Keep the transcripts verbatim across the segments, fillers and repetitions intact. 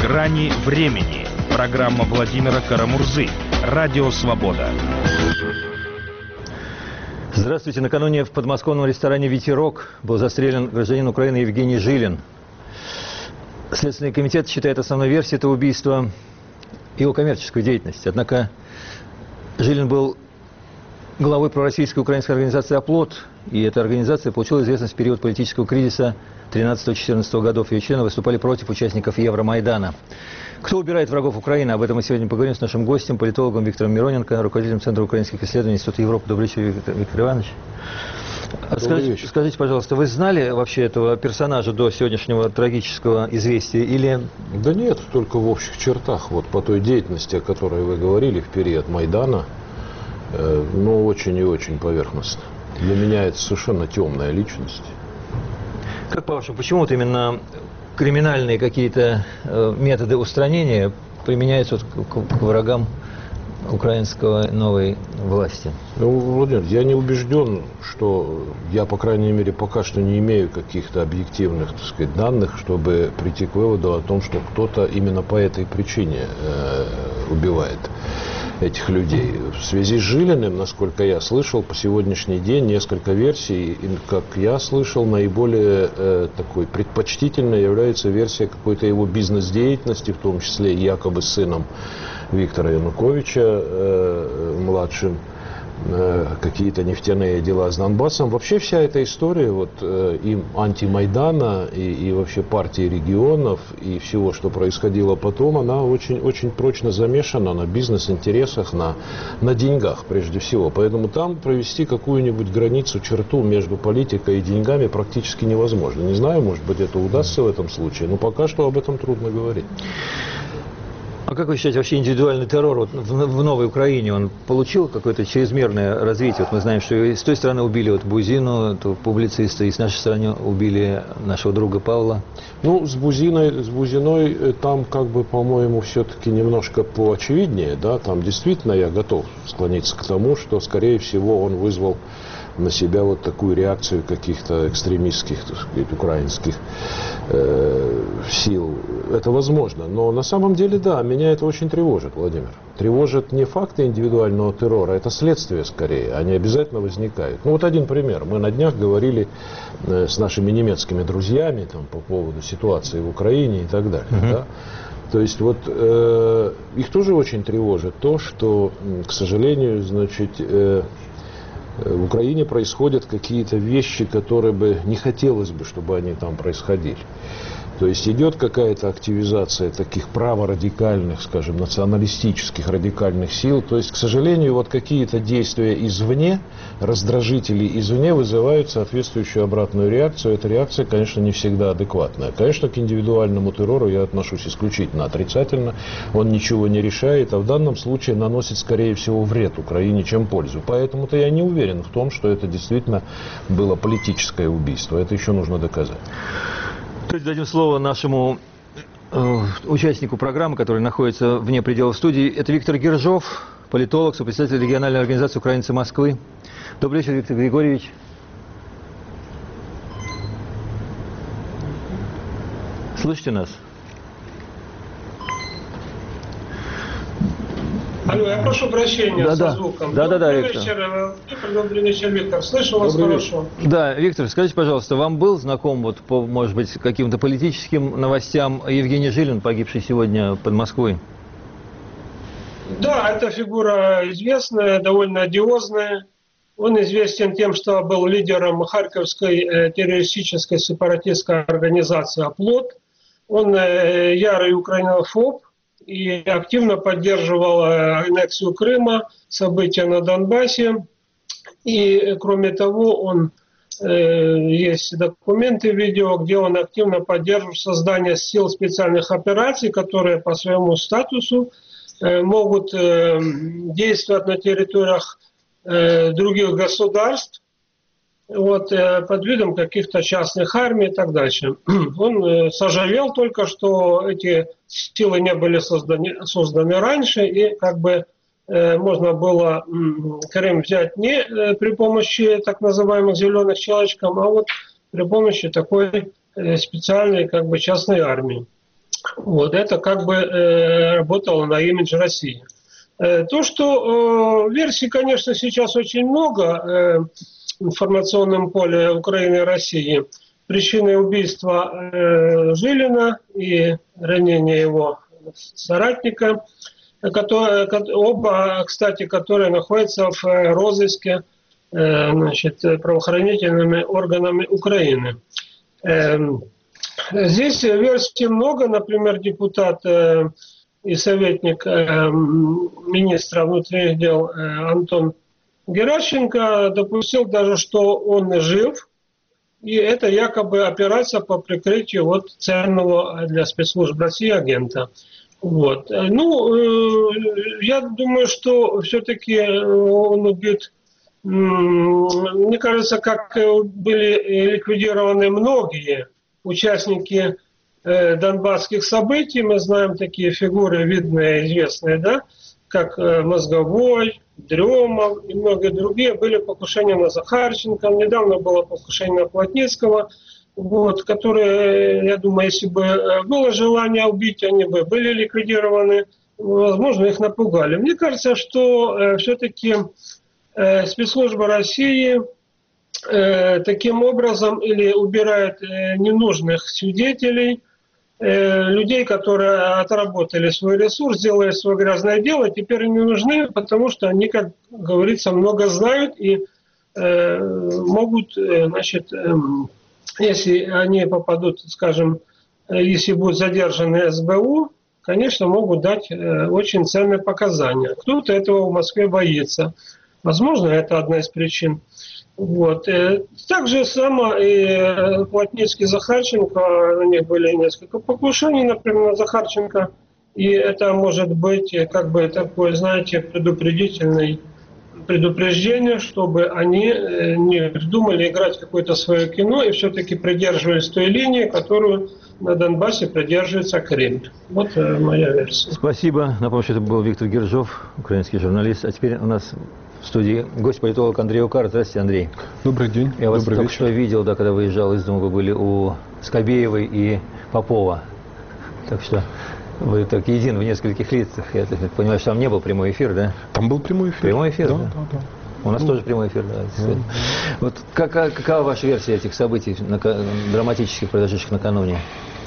«Грани времени». Программа Владимира Карамурзы. Радио «Свобода». Здравствуйте. Накануне в подмосковном ресторане «Ветерок» был застрелен гражданин Украины Евгений Жилин. Следственный комитет считает основной версией этого убийства его коммерческую деятельность. Однако Жилин был главой пророссийской украинской организации «Оплот», и эта организация получила известность в период политического кризиса тринадцатого-четырнадцатого годов. Ее члены выступали против участников Евромайдана. Кто убирает врагов Украины? Об этом мы сегодня поговорим с нашим гостем, политологом Виктором Мироненко, руководителем Центра украинских исследований Института Европы. Добрый вечер, Виктор, Виктор Иванович. Скажите, скажите, пожалуйста, вы знали вообще этого персонажа до сегодняшнего трагического известия или... Да нет, только в общих чертах. Вот по той деятельности, о которой вы говорили в период Майдана, э, ну, очень и очень поверхностно. Для меня это совершенно темная личность. Как по-вашему, почему вот именно криминальные какие-то э, методы устранения применяются вот к, к врагам украинской новой власти? Ну, Владимир, я не убежден, что я, по крайней мере, пока что не имею каких-то объективных, так сказать, данных, чтобы прийти к выводу о том, что кто-то именно по этой причине э, убивает этих людей. В связи с Жилиным, насколько я слышал, по сегодняшний день несколько версий, и, как я слышал, наиболее э, такой предпочтительной является версия какой-то его бизнес-деятельности, в том числе якобы с сыном Виктора Януковича, э, младшим, э, какие-то нефтяные дела с Донбассом. Вообще вся эта история вот, э, и антимайдана, и, и вообще партии регионов, и всего, что происходило потом, она очень, очень прочно замешана на бизнес-интересах, на, на деньгах прежде всего. Поэтому там провести какую-нибудь границу, черту между политикой и деньгами практически невозможно. Не знаю, может быть, это удастся в этом случае, но пока что об этом трудно говорить. А как вы считаете, вообще индивидуальный террор вот в, в Новой Украине, он получил какое-то чрезмерное развитие? Вот мы знаем, что и с той стороны убили вот Бузину, публициста, и с нашей стороны убили нашего друга Павла. Ну, с Бузиной, с Бузиной там, как бы, по-моему, все-таки немножко поочевиднее, да, там действительно я готов склониться к тому, что, скорее всего, он вызвал на себя вот такую реакцию каких-то экстремистских, так сказать, украинских э, сил. Это возможно. Но на самом деле, да, меня это очень тревожит, Владимир. Тревожит не факты индивидуального террора, это следствие скорее. Они обязательно возникают. Ну вот один пример. Мы на днях говорили э, с нашими немецкими друзьями там, по поводу ситуации в Украине и так далее. Uh-huh. Да? То есть вот э, их тоже очень тревожит то, что, к сожалению, значит... Э, в Украине происходят какие-то вещи, которые бы не хотелось бы, чтобы они там происходили. То есть идет какая-то активизация таких праворадикальных, скажем, националистических радикальных сил. То есть, к сожалению, вот какие-то действия извне, раздражители извне вызывают соответствующую обратную реакцию. Эта реакция, конечно, не всегда адекватная. Конечно, к индивидуальному террору я отношусь исключительно отрицательно. Он ничего не решает, а в данном случае наносит, скорее всего, вред Украине, чем пользу. Поэтому-то я не уверен в том, что это действительно было политическое убийство. Это еще нужно доказать. То есть дадим слово нашему э, участнику программы, который находится вне пределов студии. Это Виктор Гержов, политолог, сопредседатель региональной организации «Украинцы Москвы». Добрый вечер, Виктор Григорьевич. Слышите нас? Алло, я прошу прощения да, со да. звуком. Да, да, да, добрый Виктор. вечер, Виктор. Добрый вечер, Виктор. Слышу вас Добрый хорошо. вечер. Да, Виктор, скажите, пожалуйста, вам был знаком, вот, по, может быть, каким-то политическим новостям Евгений Жилин, погибший сегодня под Москвой? Да, эта фигура известная, довольно одиозная. Он известен тем, что был лидером харьковской э, террористической сепаратистской организации «Оплот». Он э, ярый украинофоб и активно поддерживал аннексию Крыма, события на Донбассе. И, кроме того, он, э, есть документы, видео, где он активно поддерживает создание сил специальных операций, которые по своему статусу э, могут э, действовать на территориях э, других государств, вот, э, под видом каких-то частных армий и так дальше. Он э, сожалел только, что эти силы не были созданы, созданы раньше, и как бы э, можно было э, Крым взять не э, при помощи так называемых зеленых человечков, а вот при помощи такой э, специальной как бы частной армии. Вот, это как бы э, работало на имидж России. Э, то, что э, версий, конечно, сейчас очень много э, в информационном поле Украины и России. Причиной убийства э, Жилина и ранения его соратника, которые, оба, кстати, которые находятся в розыске э, значит, правоохранительными органами Украины. Э, здесь версий много. Например, депутат э, и советник э, министра внутренних дел э, Антон Геращенко допустил даже, что он жив. И это якобы операция по прикрытию вот ценного для спецслужб России агента. Вот. Ну, я думаю, что все-таки он убит, мне кажется, как были ликвидированы многие участники донбасских событий. Мы знаем такие фигуры видные, известные, да, как Мозговой, Дремов и многие другие. Были покушения на Захарченко, недавно было покушение на Плотницкого, вот, которые, я думаю, если бы было желание убить, они бы были ликвидированы, возможно, их напугали. Мне кажется, что э, все-таки э, спецслужбы России э, таким образом или убирают э, ненужных свидетелей, людей, которые отработали свой ресурс, сделали свое грязное дело, теперь не нужны, потому что они, как говорится, много знают и э, могут, э, значит, э, если они попадут, скажем, если будут задержаны эс бэ у, конечно, могут дать э, очень ценные показания. Кто-то этого в Москве боится. Возможно, это одна из причин. Вот. Так же само и Плотницкий, Захарченко, у них были несколько покушений, например, на Захарченко, и это может быть как бы такое, знаете, предупредительное предупреждение, чтобы они не вздумали играть какое-то свое кино и все-таки придерживались той линии, которую на Донбассе придерживается Кремль. Вот моя версия. Спасибо. Напомню, что это был Виктор Гержов, украинский журналист. А теперь у нас в студии гость-политолог Андрей Укар. Здравствуйте, Андрей. Добрый день. Я вас Добрый только вечер. что видел, да, когда выезжал из дома, вы были у Скобеевой и Попова. Так что вы так един в нескольких лицах. Я так понимаю, что там не был прямой эфир, да? Там был прямой эфир. Прямой эфир, да? да? Да, да. У нас ну, тоже прямой эфир, да. Ну, вот какая, какова ваша версия этих событий, драматических, произошедших накануне?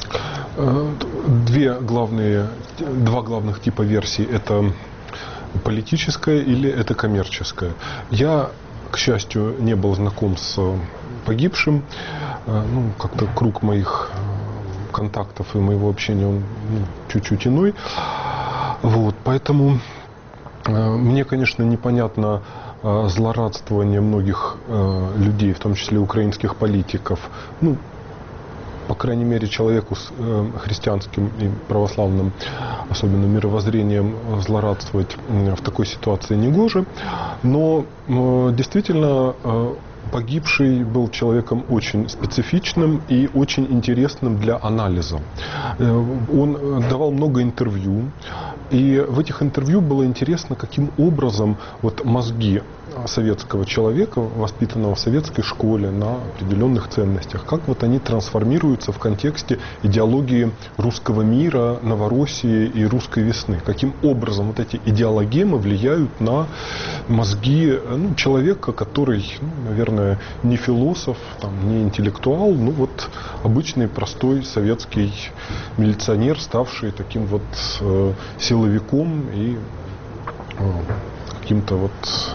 Две главные, два главных типа версий. Это политическая или это коммерческая. Я, к счастью, не был знаком с погибшим. Ну, как-то круг моих контактов и моего общения он ну, чуть-чуть иной. Вот, поэтому мне, конечно, непонятно злорадствование многих людей, в том числе украинских политиков. Ну, по крайней мере, человеку с э, христианским и православным, особенно мировоззрением, злорадствовать э, в такой ситуации негоже. Но э, действительно, э, погибший был человеком очень специфичным и очень интересным для анализа. Э, он давал много интервью, и в этих интервью было интересно, каким образом вот мозги советского человека, воспитанного в советской школе на определенных ценностях, как вот они трансформируются в контексте идеологии русского мира, Новороссии и русской весны. Каким образом вот эти идеологемы влияют на мозги ну, человека, который, ну, наверное, не философ, там, не интеллектуал, ну вот обычный простой советский милиционер, ставший таким вот э, силовиком и э, каким-то вот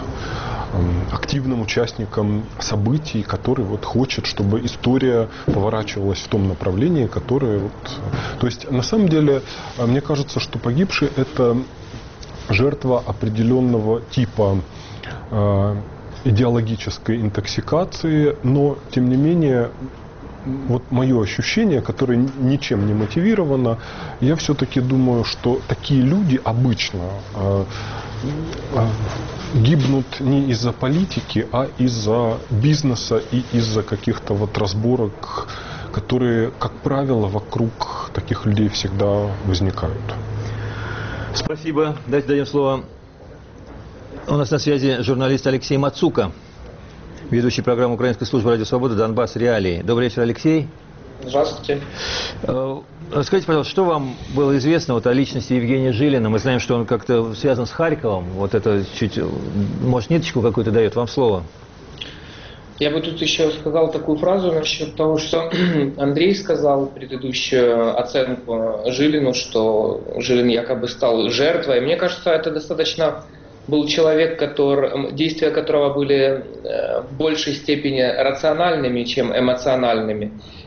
активным участником событий, который вот хочет, чтобы история поворачивалась в том направлении, которое вот... То есть, на самом деле, мне кажется, что погибший — это жертва определенного типа э, идеологической интоксикации, но, тем не менее, вот мое ощущение, которое ничем не мотивировано, я все-таки думаю, что такие люди обычно э, э, гибнут не из-за политики, а из-за бизнеса и из-за каких-то вот разборок, которые, как правило, вокруг таких людей всегда возникают. Спасибо. Давайте дадим слово. У нас на связи журналист Алексей Мацука, ведущий программы Украинской службы радио «Свобода» «Донбасс. Реалии». Добрый вечер, Алексей. Здравствуйте. Скажите, пожалуйста, что вам было известно вот о личности Евгения Жилина? Мы знаем, что он как-то связан с Харьковом. Вот это чуть, может, ниточку какую-то дает. Вам слово. Я бы тут еще сказал такую фразу насчет того, что Андрей сказал предыдущую оценку Жилину, что Жилин якобы стал жертвой. Мне кажется, это достаточно был человек, который, действия которого были в большей степени рациональными, чем эмоциональными.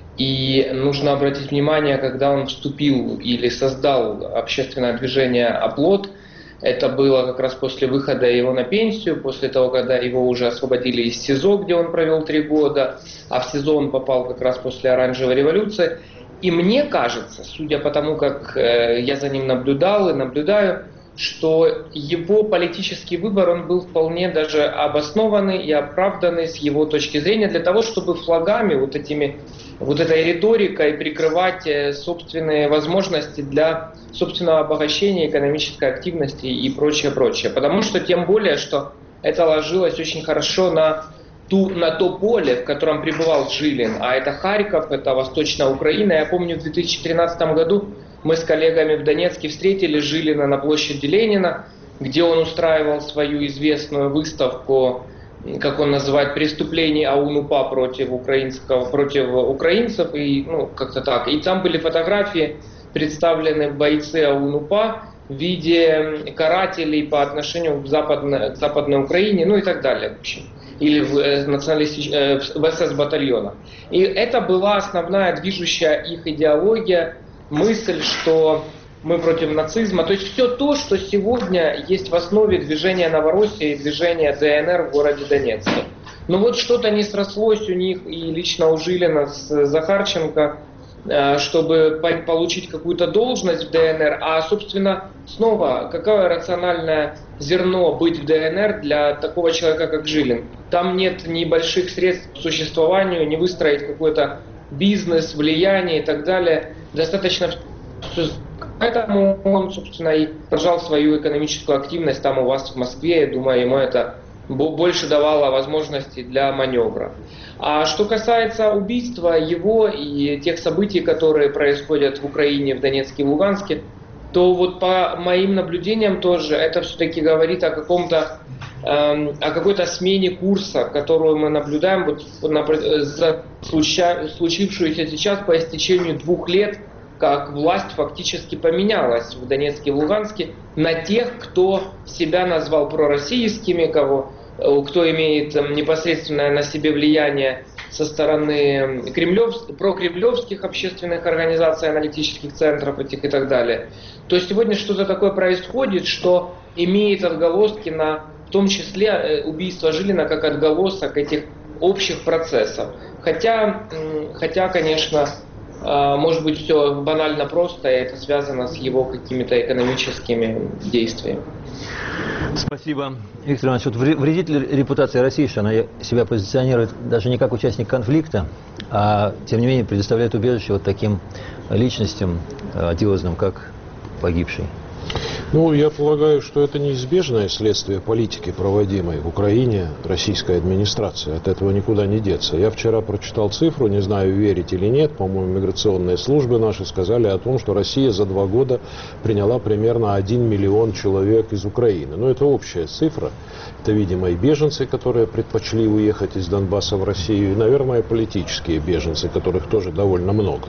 И нужно обратить внимание, когда он вступил или создал общественное движение «Оплот», это было как раз после выхода его на пенсию, после того, когда его уже освободили из СИЗО, где он провел три года, а в СИЗО он попал как раз после оранжевой революции. И мне кажется, судя по тому, как я за ним наблюдал и наблюдаю, что его политический выбор, он был вполне даже обоснованный и оправданный с его точки зрения для того, чтобы флагами, вот этими, вот этой риторикой прикрывать собственные возможности для собственного обогащения, экономической активности и прочее, прочее. Потому что тем более, что это ложилось очень хорошо на, ту, на то поле, в котором пребывал Жилин, а это Харьков, это Восточная Украина. Я помню, в две тысячи тринадцатом году мы с коллегами в Донецке встретили Жилина на площади Ленина, где он устраивал свою известную выставку, как он называет, преступлений АУН-УПА против, украинского, против украинцев, и, ну, как-то так. И там были фотографии, представлены бойцы АУН-УПА в виде карателей по отношению к Западной, к Западной Украине, ну и так далее, в общем. Или в, националистич... в СС-батальонах. И это была основная движущая их идеология, мысль, что мы против нацизма. То есть все то, что сегодня есть в основе движения Новороссии и движения ДНР в городе Донецке. Но вот что-то не срослось у них и лично у Жилина с Захарченко, чтобы получить какую-то должность в ДНР. А, собственно, снова, какое рациональное зерно быть в ДНР для такого человека, как Жилин? Там нет ни больших средств к существованию, не выстроить какой-то бизнес, влияние и так далее. Достаточно... Поэтому он, собственно, и продолжал свою экономическую активность там у вас в Москве. Я думаю, ему это больше давало возможностей для маневра. А что касается убийства его и тех событий, которые происходят в Украине, в Донецке и в Луганске, то вот по моим наблюдениям тоже это все-таки говорит о каком-то, э, о какой-то смене курса, которую мы наблюдаем вот, за случа, случившуюся сейчас по истечению двух лет, как власть фактически поменялась в Донецке и в Луганске на тех, кто себя назвал пророссийскими, кого, кто имеет непосредственное на себе влияние со стороны кремлевских, прокремлевских общественных организаций, аналитических центров этих и так далее. То есть сегодня что-то такое происходит, что имеет отголоски на, в том числе, убийство Жилина как отголосок этих общих процессов. Хотя, хотя, конечно, может быть, все банально просто, и это связано с его какими-то экономическими действиями. Спасибо. Виктор Иванович, вот вредит ли репутация России, что она себя позиционирует даже не как участник конфликта, а, тем не менее, предоставляет убежище вот таким личностям одиозным, как погибший? Ну, я полагаю, что это неизбежное следствие политики, проводимой в Украине российской администрацией. От этого никуда не деться. Я вчера прочитал цифру, не знаю, верить или нет, по-моему, миграционные службы наши сказали о том, что Россия за два года приняла примерно один миллион человек из Украины. Но это общая цифра. Это, видимо, и беженцы, которые предпочли уехать из Донбасса в Россию, и, наверное, политические беженцы, которых тоже довольно много.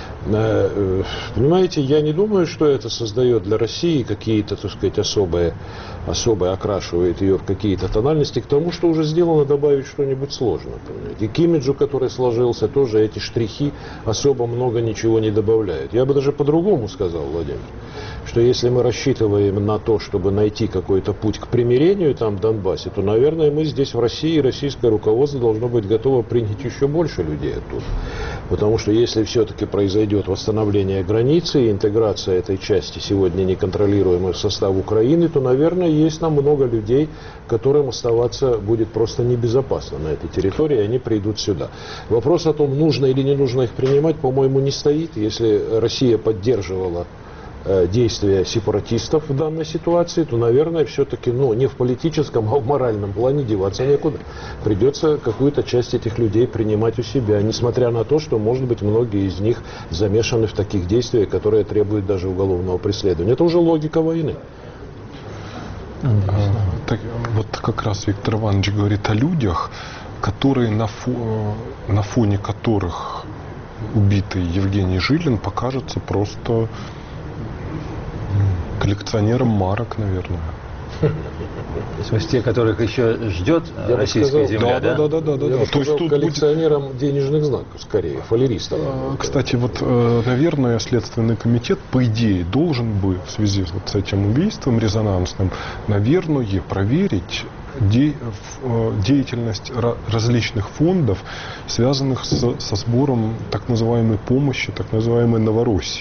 Понимаете, я не думаю, что это создает для России какие-то, так сказать, особые, особые окрашивает ее в какие-то тональности. К тому, что уже сделано, добавить что-нибудь сложно. Понимаете? И к имиджу, который сложился, тоже эти штрихи особо много ничего не добавляют. Я бы даже по-другому сказал, Владимир, что если мы рассчитываем на то, чтобы найти какой-то путь к примирению там в Донбассе, то, наверное, мы здесь в России, российское руководство должно быть готово принять еще больше людей оттуда. Потому что если все-таки произойдет восстановление границы и интеграция этой части сегодня неконтролируемой в состав Украины, то, наверное, есть нам много людей, которым оставаться будет просто небезопасно на этой территории, и они придут сюда. Вопрос о том, нужно или не нужно их принимать, по-моему, не стоит. Если Россия поддерживала действия сепаратистов в данной ситуации, то, наверное, все-таки, ну, не в политическом, а в моральном плане деваться некуда. Придется какую-то часть этих людей принимать у себя, несмотря на то, что, может быть, многие из них замешаны в таких действиях, которые требуют даже уголовного преследования. Это уже логика войны. А, так, вот как раз Виктор Иванович говорит о людях, которые на, фо, на фоне которых убитый Евгений Жилин покажется просто коллекционером марок, наверное. В смысле, те, которых еще ждет Я российская сказал, земля, да? Да, да, да, да, Я да. бы То есть сказал, тут коллекционером будет... денежных знаков, скорее, фалеристов. Кстати, вот, наверное, Следственный комитет, по идее, должен бы в связи вот с этим убийством резонансным, наверное, проверить де... деятельность различных фондов, связанных с... со сбором так называемой помощи, так называемой Новороссии.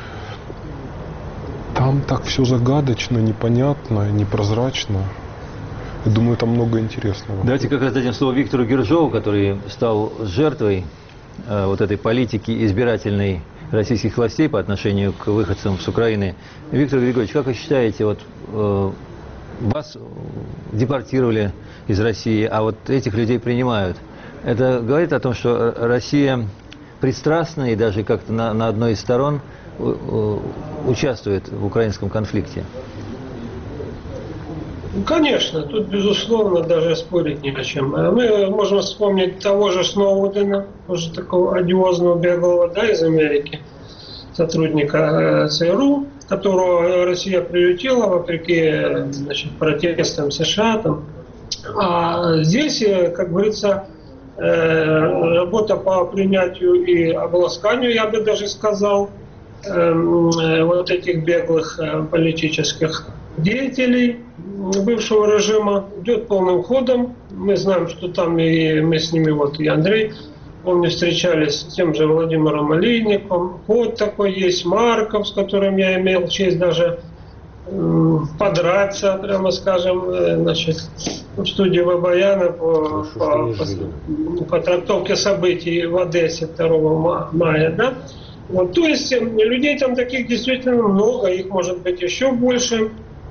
Там так все загадочно, непонятно, непрозрачно. Я думаю, там много интересного. Давайте как раз дадим слово Виктору Гержову, который стал жертвой э, вот этой политики избирательной российских властей по отношению к выходцам с Украины. Виктор Григорьевич, как вы считаете, вот э, вас депортировали из России, а вот этих людей принимают? Это говорит о том, что Россия пристрастна и даже как-то на, на одной из сторон участвует в украинском конфликте? Конечно, тут, безусловно, даже спорить не о чем. Мы можем вспомнить того же Сноудена, тоже такого одиозного беглого, да, из Америки, сотрудника ЦРУ, которого Россия приютила вопреки, значит, протестам США. Там. А здесь, как говорится, работа по принятию и обласканию, я бы даже сказал, вот этих беглых политических деятелей бывшего режима идет полным ходом. Мы знаем, что там и мы с ними, вот и Андрей, помню, встречались с тем же Владимиром Олейником. Вот такой есть Марков, с которым я имел честь даже подраться, прямо скажем, значит, в студии Бабаяна по, по, по, по трактовке событий в Одессе второго мая, да? Вот, то есть людей там таких действительно много, их может быть еще больше.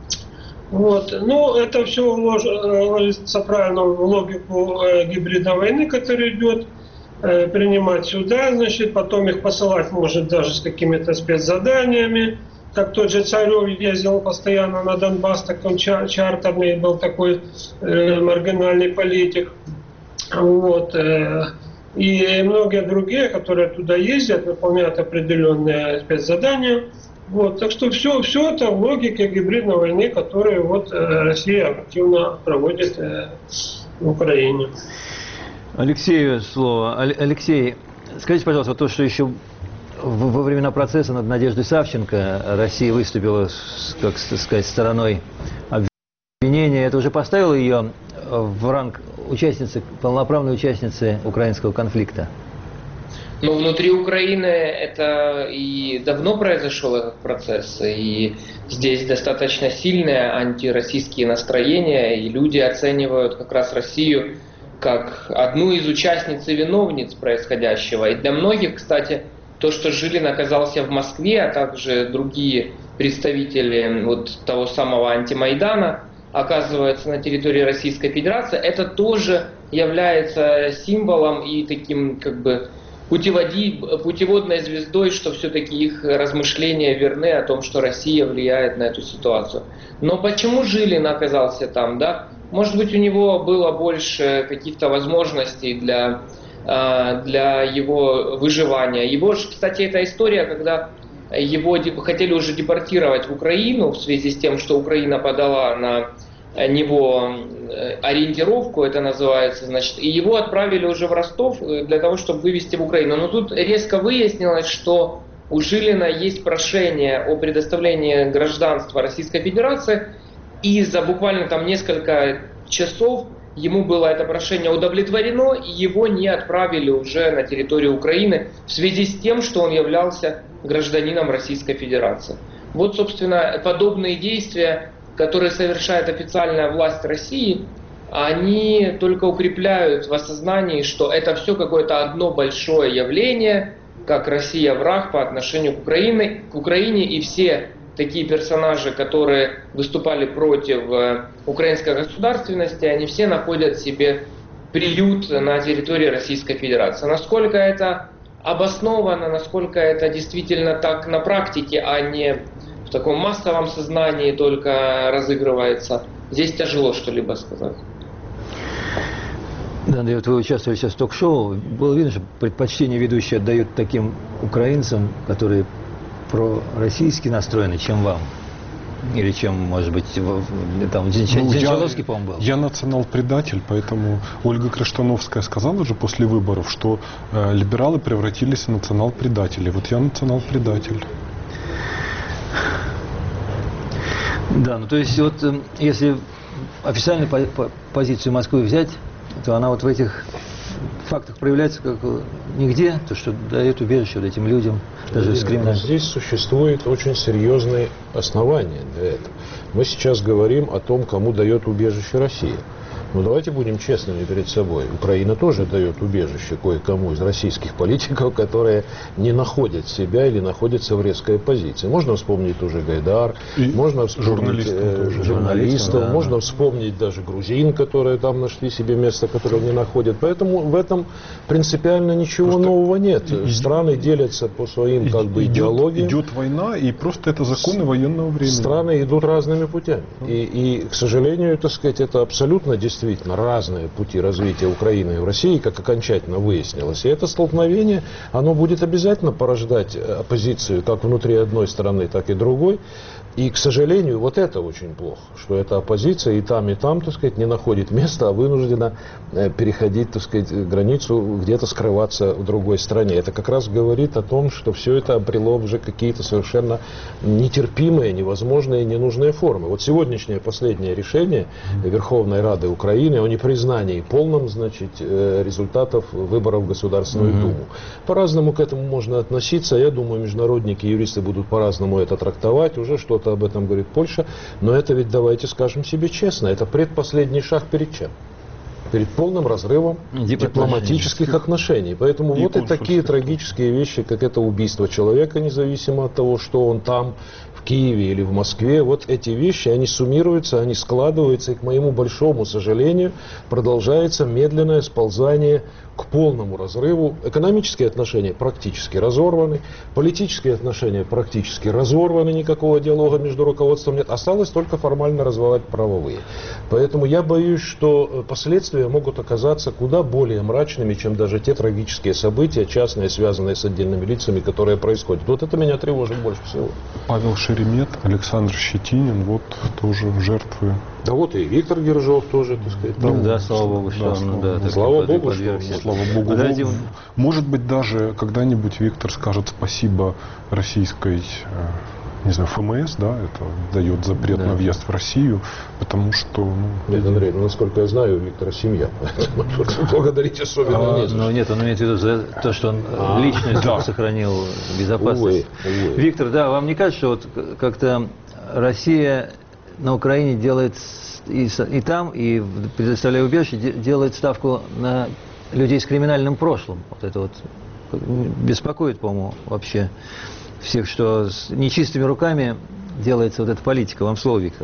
Вот. Но это все ложится правильно в логику э, гибридной войны, которая идет, э, принимать сюда, значит, потом их посылать может даже с какими-то спецзаданиями. Как тот же Царев ездил постоянно на Донбасс, так он чар- чартерный был такой э, маргинальный политик. Вот. Э, И многие другие, которые туда ездят, выполняют определенные спецзадания. Вот. Так что все, все это в логике гибридной войны, которую вот Россия активно проводит в Украине. Алексею слово. Алексей, скажите, пожалуйста, то, что еще во времена процесса над Надеждой Савченко Россия выступила, как сказать, стороной обвинения, это уже поставило ее в ранг участницы, полноправной участницы украинского конфликта? Ну, внутри Украины это и давно произошел этот процесс, и здесь достаточно сильные антироссийские настроения, и люди оценивают как раз Россию как одну из участниц и виновниц происходящего. И для многих, кстати, то, что Жилин оказался в Москве, а также другие представители вот того самого антимайдана, оказывается на территории Российской Федерации, это тоже является символом и таким как бы путеводи, путеводной звездой, что все-таки их размышления верны о том, что Россия влияет на эту ситуацию. Но почему Жилин оказался там, да? Может быть, у него было больше каких-то возможностей для, для его выживания. Его же, кстати, эта история, когда его хотели уже депортировать в Украину в связи с тем, что Украина подала на него ориентировку, это называется, значит, и его отправили уже в Ростов для того, чтобы вывести в Украину. Но тут резко выяснилось, что у Жилина есть прошение о предоставлении гражданства Российской Федерации, и за буквально там несколько часов ему было это прошение удовлетворено, и его не отправили уже на территорию Украины в связи с тем, что он являлся гражданином Российской Федерации. Вот, собственно, подобные действия, которые совершает официальная власть России, они только укрепляют в осознании, что это все какое-то одно большое явление, как Россия враг по отношению к Украине, к Украине, и все такие персонажи, которые выступали против украинской государственности, они все находят себе приют на территории Российской Федерации. Насколько это обосновано, насколько это действительно так на практике, а не в таком массовом сознании только разыгрывается, здесь тяжело что-либо сказать. Да, Андрей, вот вы участвовали сейчас в ток-шоу. Было видно, что предпочтение ведущие отдают таким украинцам, которые пророссийски настроены, чем вам. Или чем, может быть, там Дзержинский, ну, по-моему, был. Я национал-предатель, поэтому Ольга Крыштановская сказала же после выборов, что э, либералы превратились в национал-предателей. Вот я национал-предатель. Да, ну то есть вот если официальную по по позицию Москвы взять, то она вот в этих фактах проявляется как нигде, то, что дает убежище вот этим людям, даже с криминальным. Здесь существует очень серьезные основания для этого. Мы сейчас говорим о том, кому дает убежище Россия. Но давайте будем честными перед собой. Украина тоже дает убежище кое-кому из российских политиков, которые не находят себя или находятся в резкой оппозиции. Можно вспомнить уже Гайдар, и можно вспомнить э, журналистов, да, можно да. вспомнить даже грузин, которые там нашли себе место, которое не находят. Поэтому в этом принципиально ничего просто нового нет. Идет, Страны делятся по своим идет, как бы идеологиям. Идет война, и просто это законы военного времени. Страны идут разными путями. И, и к сожалению, так сказать, это абсолютно действительно действительно разные пути развития Украины и в России, как окончательно выяснилось. И это столкновение, оно будет обязательно порождать оппозицию как внутри одной страны, так и другой. И, к сожалению, вот это очень плохо, что эта оппозиция и там, и там, так сказать, не находит места, а вынуждена переходить, так сказать, границу, где-то скрываться в другой стране. Это как раз говорит о том, что все это обрело уже какие-то совершенно нетерпимые, невозможные, ненужные формы. Вот сегодняшнее последнее решение Верховной Рады Украины о непризнании полном, значит, результатов выборов в Государственную mm-hmm. Думу. По-разному к этому можно относиться. Я думаю, международники, юристы будут по-разному это трактовать. Уже что об этом говорит Польша, но это ведь, давайте скажем себе честно, это предпоследний шаг перед чем? Перед полным разрывом дипломатических отношений. Поэтому и вот и такие трагические вещи, как это убийство человека, независимо от того, что он там, в Киеве или в Москве, вот эти вещи, они суммируются, они складываются, и, к моему большому сожалению, продолжается медленное сползание к полному разрыву. Экономические отношения практически разорваны, политические отношения практически разорваны, никакого диалога между руководством нет. Осталось только формально развивать правовые. Поэтому я боюсь, что последствия могут оказаться куда более мрачными, чем даже те трагические события, частные, связанные с отдельными лицами, которые происходят. Вот это меня тревожит больше всего. Павел Шеремет, Александр Щетинин, вот тоже жертвы. Да вот и Виктор Гержов тоже, так сказать. Ну, да, да, слава богу, что да, он, слава, да, да, слава богу, что он, слава богу. Подожди, он... Может быть, даже когда-нибудь Виктор скажет спасибо российской, не знаю, эф эм эс, да, это дает запрет да. на въезд в Россию, потому что... Ну, нет, Андрей, ну, насколько я знаю, у Виктора семья. Благодарить особенно нет. Но нет, он имеет в виду за то, что он личность сохранил, безопасность. Виктор, да, вам не кажется, что вот как-то Россия на Украине делает и, и там, и предоставляя убежище, делает ставку на людей с криминальным прошлым. Вот это вот беспокоит, по-моему, вообще всех, что с нечистыми руками делается вот эта политика. Вам слово, Виктор.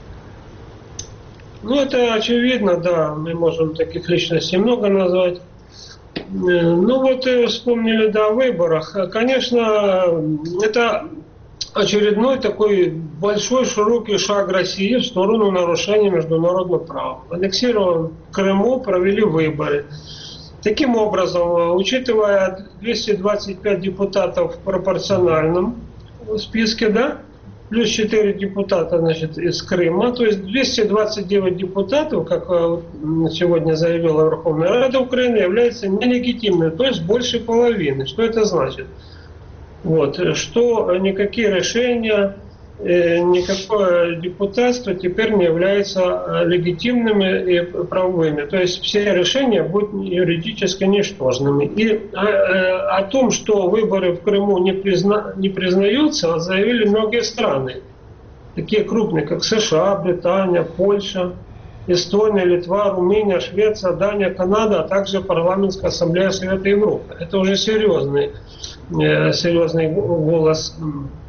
Ну, это очевидно, да. Мы можем таких личностей много назвать. Ну, вот вспомнили, да, о выборах. Конечно, это очередной такой большой, широкий шаг России в сторону нарушения международного права. Аннексирован Крыму, провели выборы. Таким образом, учитывая двести двадцать пять депутатов в пропорциональном списке, да, плюс четыре депутата, значит, из Крыма, то есть двести двадцать девять депутатов, как сегодня заявила Верховная Рада Украины, являются нелегитимными, то есть больше половины. Что это значит? Вот, что никакие решения, э, никакое депутатство теперь не являются легитимными и правовыми. То есть все решения будут юридически ничтожными. И э, о том, что выборы в Крыму не, призна, не признаются, заявили многие страны. Такие крупные, как США, Британия, Польша, Эстония, Литва, Румыния, Швеция, Дания, Канада, а также Парламентская ассамблея Совета Европы. Это уже серьезный, серьезный голос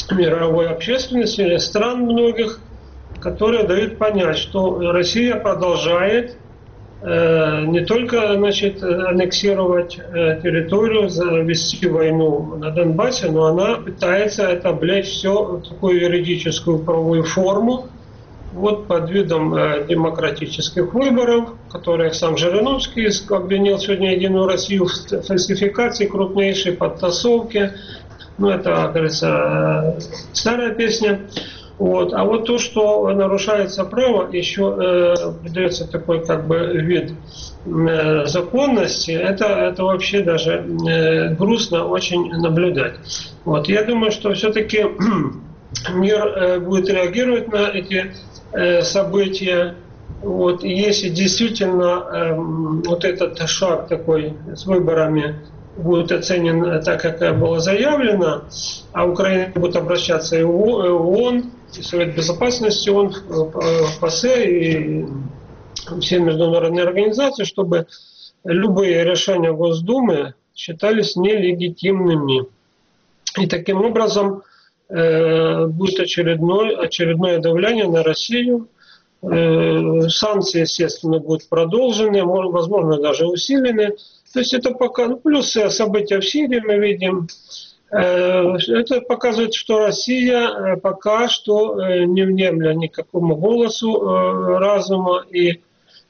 мировой общественности или стран многих, которые дают понять, что Россия продолжает э, не только, значит, аннексировать э, территорию, вести войну на Донбассе, но она пытается это облечь все в такую юридическую правовую форму, вот под видом э, демократических выборов, которые сам Жириновский обвинил сегодня Единую Россию в фальсификации, крупнейшей подтасовке. Ну, это, как говорится, старая песня. Вот. А вот то, что нарушается право, еще э, придается такой как бы вид э, законности, это, это вообще даже э, грустно очень наблюдать. Вот. Я думаю, что все-таки мир э, будет реагировать на эти э, события. Вот. И если действительно э, вот этот шаг такой с выборами будет оценен так, как было заявлено, а Украина будет обращаться и в ООН, и Совет Безопасности ООН, в ПАСЕ и все международные организации, чтобы любые решения Госдумы считались нелегитимными. И таким образом э, будет очередное, очередное давление на Россию. Э, санкции, естественно, будут продолжены, возможно, даже усилены. То есть это пока, ну, плюс события в Сирии мы видим. Это показывает, что Россия пока что, не внемля никакому голосу разума и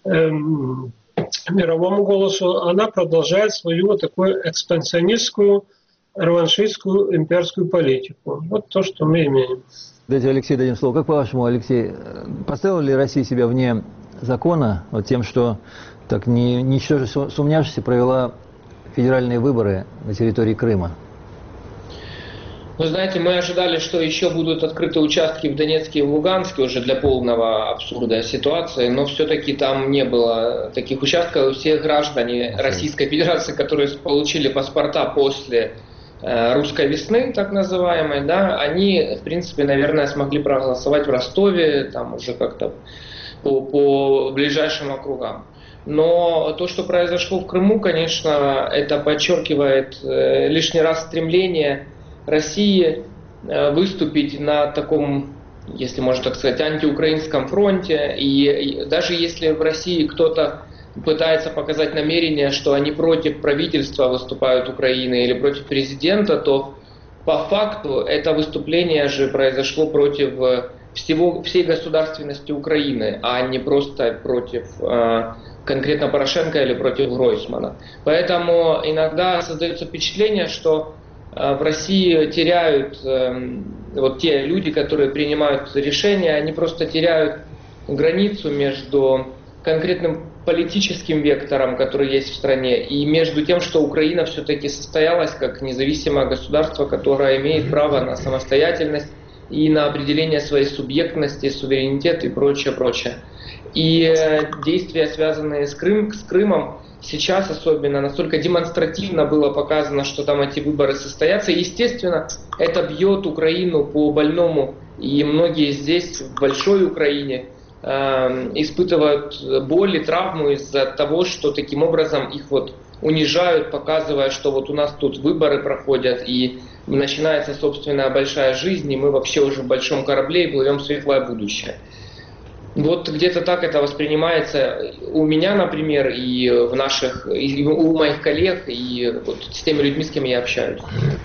мировому голосу, она продолжает свою вот такую экспансионистскую, реваншистскую, имперскую политику. Вот то, что мы имеем. Давайте, Алексей, дадим слово. Как по-вашему, Алексей, поставила ли Россия себя вне закона вот тем, что так не, ничтоже сумняшися провела федеральные выборы на территории Крыма? Вы знаете, мы ожидали, что еще будут открыты участки в Донецке и в Луганске уже для полного абсурда ситуации, но все-таки там не было таких участков. Все граждане Российской Федерации, которые получили паспорта после э, русской весны, так называемой, да, они, в принципе, наверное, смогли проголосовать в Ростове, там уже как-то по, по ближайшим округам. Но то, что произошло в Крыму, конечно, это подчеркивает э, лишний раз стремление России э, выступить на таком, если можно так сказать, антиукраинском фронте. И, и даже если в России кто-то пытается показать намерение, что они против правительства выступают Украины или против президента, то по факту это выступление же произошло против всего, всей государственности Украины, а не просто против э, конкретно Порошенко или против Гройсмана. Поэтому иногда создается впечатление, что э, в России теряют э, вот те люди, которые принимают решения, они просто теряют границу между конкретным политическим вектором, который есть в стране, и между тем, что Украина все-таки состоялась как независимое государство, которое имеет право на самостоятельность и на определение своей субъектности, суверенитета и прочее, прочее. И действия, связанные с, Крым, с Крымом, сейчас особенно настолько демонстративно было показано, что там эти выборы состоятся. И, естественно, это бьет Украину по больному, и многие здесь, в большой Украине, э, испытывают боль и травму из-за того, что таким образом их вот унижают, показывая, что вот у нас тут выборы проходят, и начинается собственная большая жизнь, и мы вообще уже в большом корабле и плывем в светлое будущее. Вот где-то так это воспринимается у меня, например, и в наших, и у моих коллег, и вот с теми людьми, с кем я общаюсь.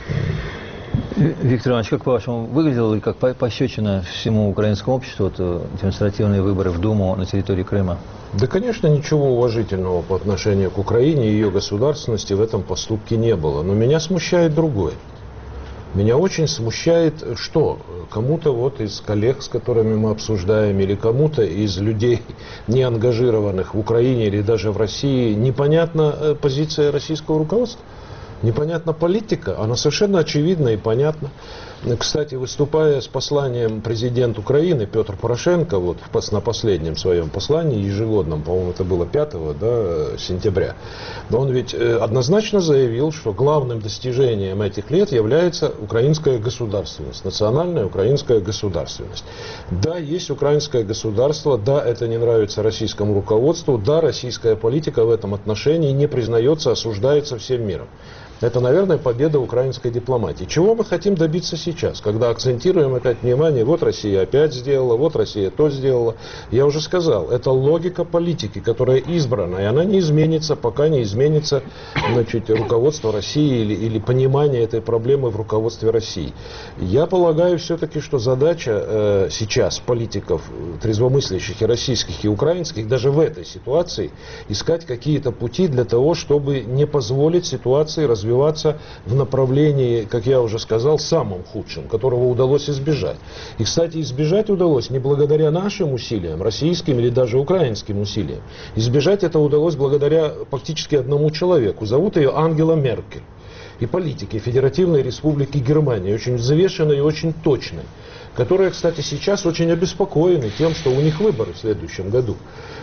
Виктор Иванович, как по-вашему, выглядело ли как пощечина всему украинскому обществу вот, демонстративные выборы в Думу на территории Крыма? Да, конечно, ничего уважительного по отношению к Украине и ее государственности в этом поступке не было. Но меня смущает другое. Меня очень смущает, что кому-то вот из коллег, с которыми мы обсуждаем, или кому-то из людей, не ангажированных в Украине или даже в России, непонятна позиция российского руководства. Непонятна политика, она совершенно очевидна и понятна. Кстати, выступая с посланием президент Украины Петр Порошенко, вот на последнем своем послании, ежегодном, по-моему, это было пятого да, сентября, он ведь однозначно заявил, что главным достижением этих лет является украинская государственность, национальная украинская государственность. Да, есть украинское государство, да, это не нравится российскому руководству, да, российская политика в этом отношении не признается, осуждается всем миром. Это, наверное, победа украинской дипломатии. Чего мы хотим добиться сейчас, когда акцентируем опять внимание, вот Россия опять сделала, вот Россия то сделала. Я уже сказал, это логика политики, которая избрана, и она не изменится, пока не изменится, значит, руководство России или, или понимание этой проблемы в руководстве России. Я полагаю все-таки, что задача э, сейчас политиков, трезвомыслящих и российских, и украинских, даже в этой ситуации, искать какие-то пути для того, чтобы не позволить ситуации развиваться развиваться в направлении, как я уже сказал, самым худшим, которого удалось избежать. И, кстати, избежать удалось не благодаря нашим усилиям, российским или даже украинским усилиям. Избежать это удалось благодаря фактически одному человеку. Зовут ее Ангела Меркель. И политики Федеративной Республики Германии, очень взвешенной и очень точной, которые, кстати, сейчас очень обеспокоены тем, что у них выборы в следующем году.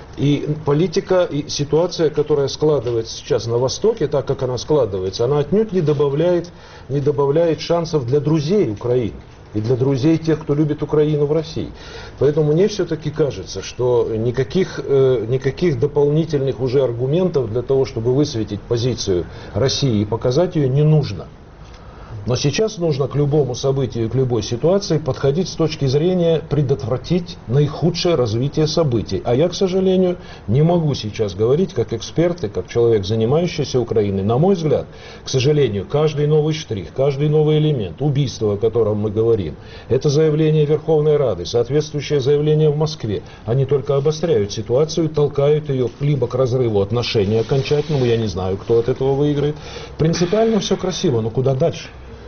И политика, и ситуация, которая складывается сейчас на Востоке, так как она складывается, она отнюдь не добавляет, не добавляет шансов для друзей Украины и для друзей тех, кто любит Украину в России. Поэтому мне все-таки кажется, что никаких, э, никаких дополнительных уже аргументов для того, чтобы высветить позицию России и показать ее, не нужно. Но сейчас нужно к любому событию, к любой ситуации подходить с точки зрения предотвратить наихудшее развитие событий. А я, к сожалению, не могу сейчас говорить как эксперт и как человек, занимающийся Украиной. На мой взгляд, к сожалению, каждый новый штрих, каждый новый элемент, убийство, о котором мы говорим, это заявление Верховной Рады, соответствующее заявление в Москве. Они только обостряют ситуацию, толкают ее либо к разрыву отношений окончательному, я не знаю, кто от этого выиграет. Принципиально все красиво, но куда дальше?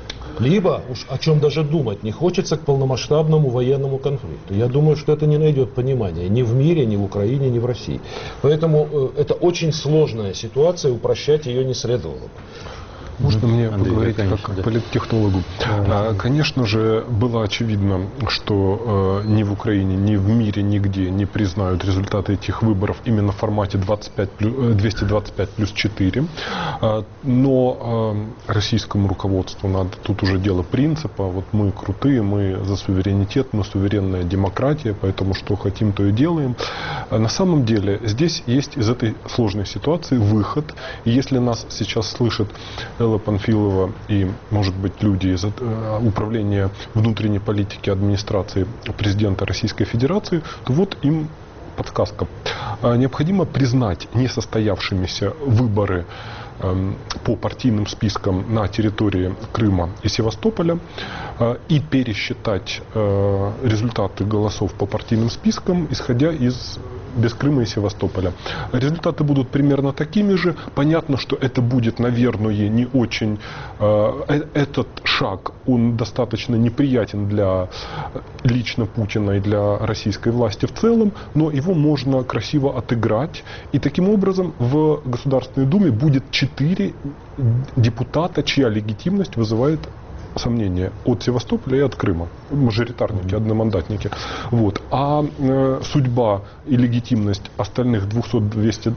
Либо, уж о чем даже думать не хочется, к полномасштабному военному конфликту. Я думаю, что это не найдет понимания ни в мире, ни в Украине, ни в России. Поэтому э, это очень сложная ситуация, упрощать ее не следовало. Можно мне Андрей, поговорить конечно, как да. политтехнологу? А, конечно же, было очевидно, что э, ни в Украине, ни в мире нигде не признают результаты этих выборов именно в формате двадцать пять плюс, двести двадцать пять плюс четыре. А, но э, российскому руководству надо, тут уже дело принципа, вот мы крутые, мы за суверенитет, мы суверенная демократия, поэтому что хотим, то и делаем. А на самом деле здесь есть из этой сложной ситуации выход. И если нас сейчас слышат Элла Панфилова и, может быть, люди из управления внутренней политики администрации президента Российской Федерации, то вот им подсказка. Необходимо признать несостоявшимися выборы по партийным спискам на территории Крыма и Севастополя и пересчитать результаты голосов по партийным спискам, исходя из без Крыма и Севастополя. Результаты будут примерно такими же. Понятно, что это будет, наверное, не очень... Э, этот шаг, он достаточно неприятен для лично Путина и для российской власти в целом, но его можно красиво отыграть. И таким образом в Государственной Думе будет четыре депутата, чья легитимность вызывает сомнения от Севастополя и от Крыма. Мажоритарники, одномандатники. Вот. А э, судьба и легитимность остальных двести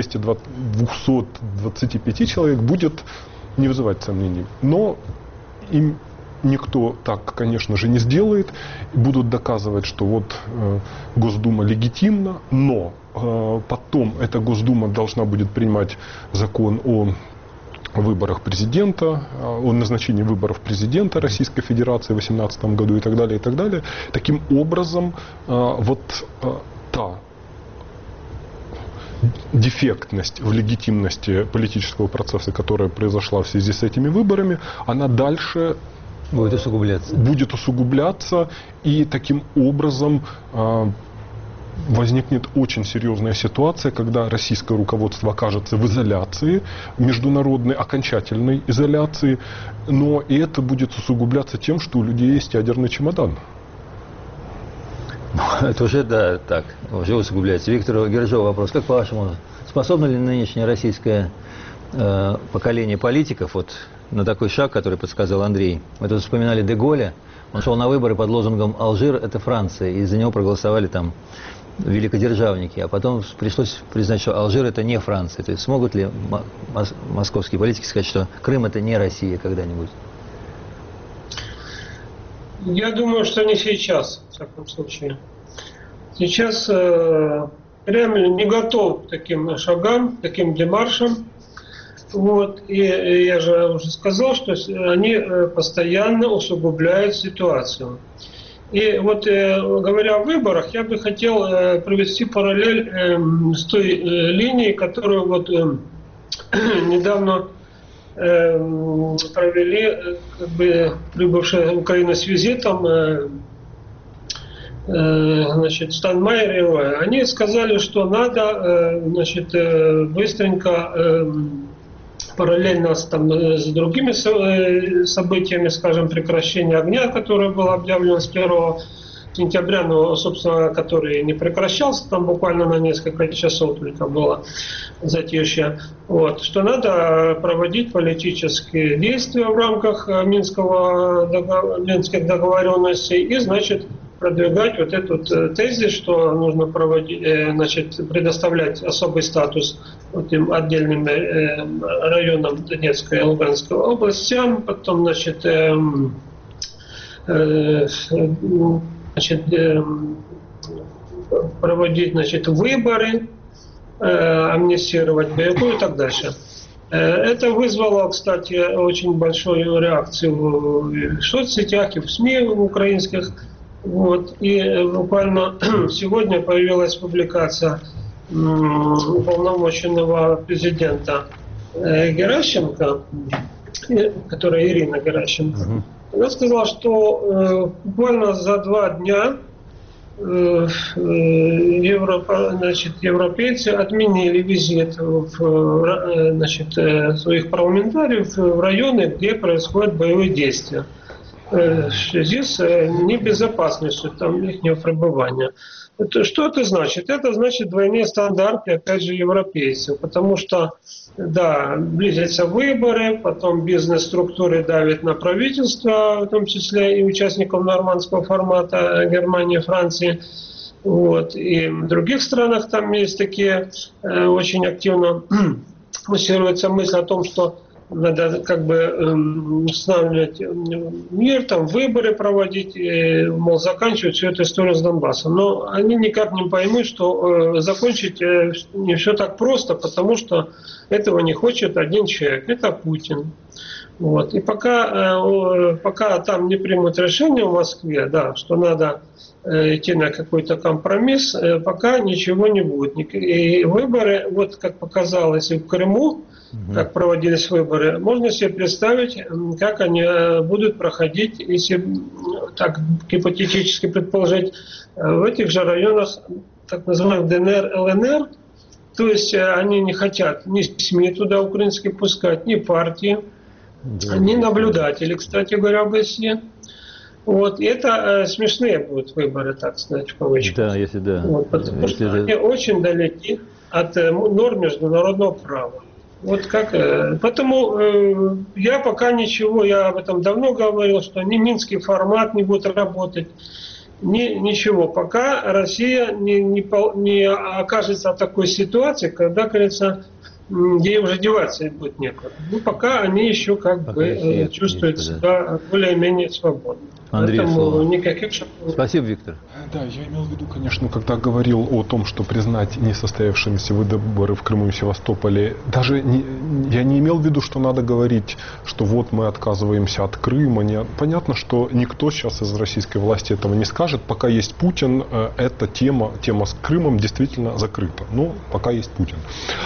двадцать пять человек будет не вызывать сомнений. Но им никто так, конечно же, не сделает. Будут доказывать, что вот э, Госдума легитимна, но э, потом эта Госдума должна будет принимать закон о выборах президента, о назначении выборов президента Российской Федерации в две тысячи восемнадцатом году и так далее, и так далее. Таким образом, вот та дефектность в легитимности политического процесса, которая произошла в связи с этими выборами, она дальше будет усугубляться. Будет усугубляться, и таким образом возникнет очень серьезная ситуация, когда российское руководство окажется в изоляции, международной окончательной изоляции, но и это будет усугубляться тем, что у людей есть ядерный чемодан. Это уже, да, так, уже усугубляется. Виктору Гержову вопрос. Как по-вашему, способно ли нынешнее российское э, поколение политиков вот, на такой шаг, который подсказал Андрей? Мы тут вспоминали де Голля. Он шел на выборы под лозунгом «Алжир – это Франция», и за него проголосовали там великодержавники, а потом пришлось признать, что Алжир – это не Франция. То есть смогут ли мос московские политики сказать, что Крым – это не Россия когда-нибудь? Я думаю, что не сейчас, в всяком случае. Сейчас э, Кремль не готов к таким шагам, к таким демаршам. Вот, и я же уже сказал, что они постоянно усугубляют ситуацию. И вот, говоря о выборах, я бы хотел провести параллель с той линией, которую вот недавно провели, как бы, прибывшая в Украину с визитом, значит, Штайнмайер и Роя. Они сказали, что надо, значит, быстренько, параллельно с, там, с другими событиями, скажем, прекращения огня, которое было объявлено с первого сентября, но, собственно, который не прекращался, там буквально на несколько часов только было затишье, вот, что надо проводить политические действия в рамках Минского, Минских договоренностей и, значит, продвигать вот этот тезис, что нужно проводить, значит, предоставлять особый статус вот этим отдельным районам Донецкой и Луганской областям, потом, значит, э, э, значит, э, проводить, значит, выборы, э, амнистировать боевую и так дальше. Это вызвало, кстати, очень большую реакцию в соцсетях и в СМИ украинских. Вот. И буквально сегодня появилась публикация уполномоченного президента Геращенко, которая Ирина Геращенко. Uh-huh. Она сказала, что буквально за два дня Европа, значит, европейцы отменили визит в, значит, своих парламентариев в районы, где происходят боевые действия, в связи с небезопасностью там их пребывания. Что это значит? Это значит двойные стандарты, опять же, европейцев, потому что, да, близятся выборы, потом бизнес-структуры давят на правительство, в том числе и участников нормандского формата Германии, Франции, вот, и в других странах там есть такие, э, очень активно муссируется мысль о том, что надо как бы устанавливать мир, там выборы проводить, и, мол, заканчивать всю эту историю с Донбассом. Но они никак не поймут, что э, закончить э, не все так просто, потому что этого не хочет один человек, это Путин. Вот. И пока, э, пока там не примут решение в Москве, да, что надо э, идти на какой-то компромисс, э, пока ничего не будет. И выборы, вот как показалось и в Крыму, как проводились выборы, можно себе представить, как они будут проходить, если так гипотетически предположить, в этих же районах, так называемых ДНР, ЛНР. То есть они не хотят ни СМИ туда украинские пускать, ни партии, да, ни наблюдатели, кстати говоря, в России. Вот. И это э, смешные будут выборы, так сказать, в кавычках. Да, если да. Вот, потому если что да. они очень далеки от э, норм международного права. Вот как, поэтому э, я пока ничего, я об этом давно говорил, что ни минский формат не будет работать, ни, ничего, пока Россия не, не, не окажется в такой ситуации, когда, говорится, ей уже деваться будет некуда. Ну, пока они еще как пока бы э, чувствуют есть, себя да. более-менее свободно. Андрей, Поэтому никаких шагов. Спасибо, Виктор. Да, я имел в виду, конечно, когда говорил о том, что признать несостоявшимися выборы в Крыму и Севастополе, даже не, я не имел в виду, что надо говорить, что вот мы отказываемся от Крыма. Не, понятно, что никто сейчас из российской власти этого не скажет. Пока есть Путин, эта тема, тема с Крымом действительно закрыта. Но пока есть Путин.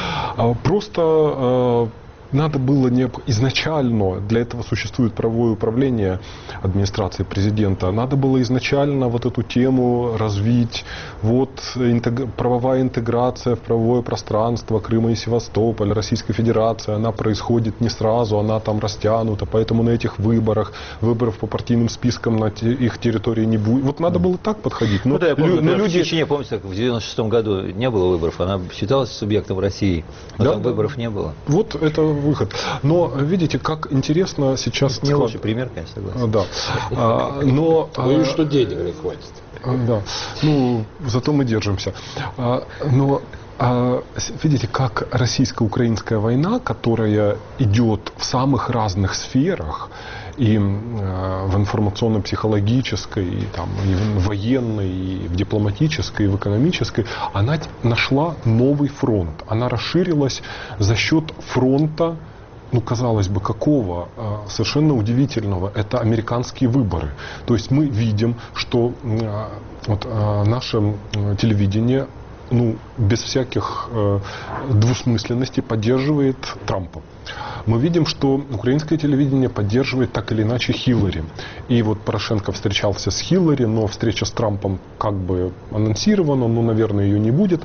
Просто надо было не изначально, для этого существует правовое управление администрации президента, надо было изначально вот эту тему развить, вот интег... правовая интеграция в правовое пространство Крыма и Севастополя, Российской Федерации, она происходит не сразу, она там растянута, поэтому на этих выборах, выборов по партийным спискам на те... их территории не будет. Вот надо было так подходить. Но, ну, да, я помню, но люди... в Чечне, помните, как в девяносто шестом году не было выборов, она считалась субъектом России, но да, там выборов не было. Вот это выход. Но видите, как интересно сейчас... Не лучший пример, конечно, согласен. Да. А, но... Боюсь, что денег не хватит. Да. Ну, зато мы держимся. А, но... Видите, как российско-украинская война, которая идет в самых разных сферах, и в информационно-психологической, и, там, и в военной, и в дипломатической, и в экономической, она нашла новый фронт. Она расширилась за счет фронта, ну, казалось бы, какого? Совершенно удивительного. Это американские выборы. То есть мы видим, что вот, наше телевидение, ну, без всяких двусмысленностей поддерживает Трампа. Мы видим, что украинское телевидение поддерживает так или иначе Хиллари. И вот Порошенко встречался с Хиллари, но встреча с Трампом как бы анонсирована, но, наверное, ее не будет.